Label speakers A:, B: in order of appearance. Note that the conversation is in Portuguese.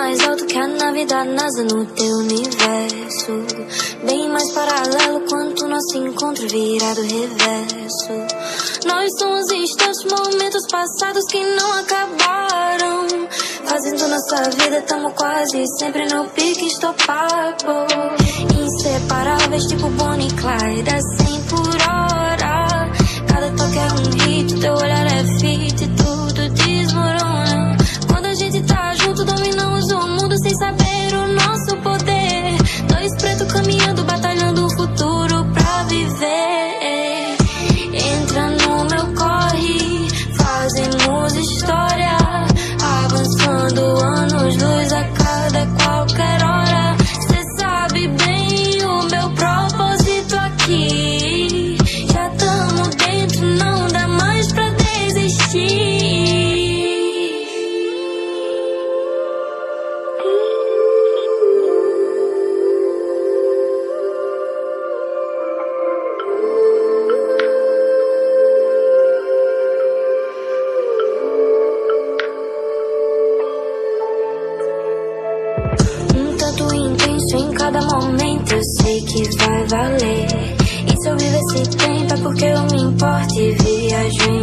A: mais alto que a nave da NASA no teu universo. Bem mais paralelo quanto nosso encontro virado reverso. Nós somos instantes, momentos passados que não acabaram. Fazendo nossa vida, tamo quase sempre no pique estopado. Inseparáveis tipo Bonnie e Clyde, a 100 por hora. Cada toque é um hit, teu olhar é fit e tudo desmorona. Quando a gente tá junto, dominamos o mundo sem saber o nosso poder. Dois pretos caminhando, batalhando o futuro pra viver. Entra no meu corre, fazemos história, avançando anos-luz a cada qualquer hora. Cê sabe bem o meu propósito aqui. Já tamo dentro, não dá mais pra desistir. Intenso em cada momento, eu sei que vai valer. E se eu viver esse tempo é porque eu me importo e viajo em